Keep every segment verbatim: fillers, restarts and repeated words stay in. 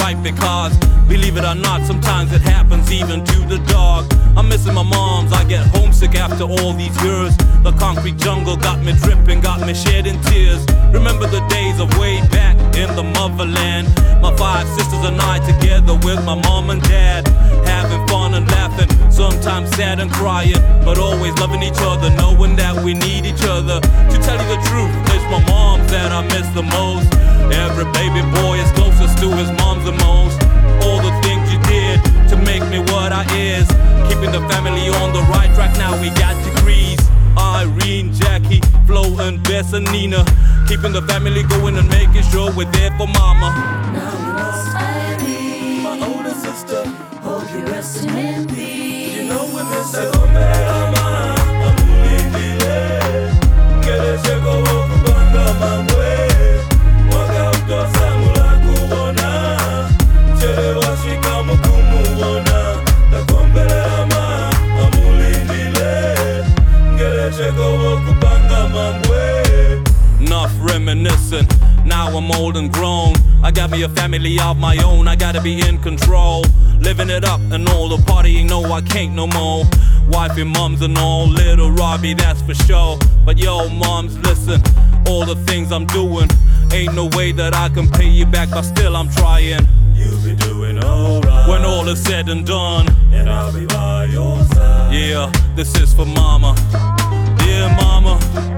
right, because believe it or not, sometimes it happens even to the dog. I'm missing my moms, I get homesick after all these years. The concrete jungle got me dripping, got me shedding tears. Remember the days of way back in the motherland. My five sisters and I together with my mom and dad, having fun and laughing, sometimes sad and crying, but always loving each other, knowing that we need each other. To tell you the truth, it's my mom that I miss the most. Every baby boy is closest to his mom's the most. All the things you did to make me what I is, keeping the family on the right track. Now we got degrees. Irene, Jackie, Flo, and Bess and Nina, keeping the family going and making sure we're there for mama. Now we lost Irene, my older sister. Hope you're resting in peace. You know we miss her. Mama, amulindile, ngele cheko wakubanga mamwe, mwaka utosa mula kuona, chere washika mukumuona, takombele ama amulindile, ngele cheko wakubanga mamwe. Enough reminiscing, now I'm old and grown. I got me a family of my own, I gotta be in control. Living it up and all the partying, no I can't no more. Wifey, mums and all, little Robbie, that's for sure. But yo, moms, listen, all the things I'm doing, ain't no way that I can pay you back, but still I'm trying. You'll be doing alright when all is said and done, and I'll be by your side. Yeah, this is for mama. Dear mama,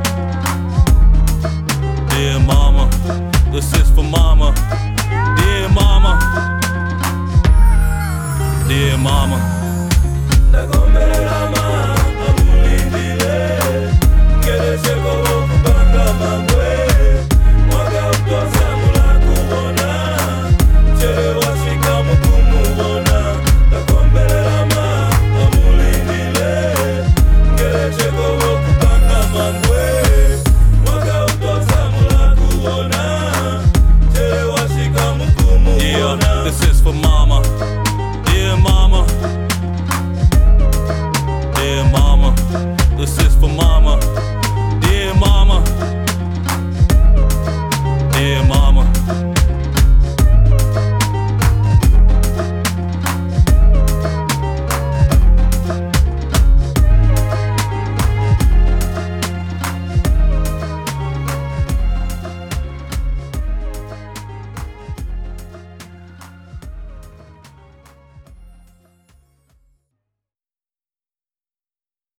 dear mama, this is for mama. Dear mama, dear mama. Takombele mama.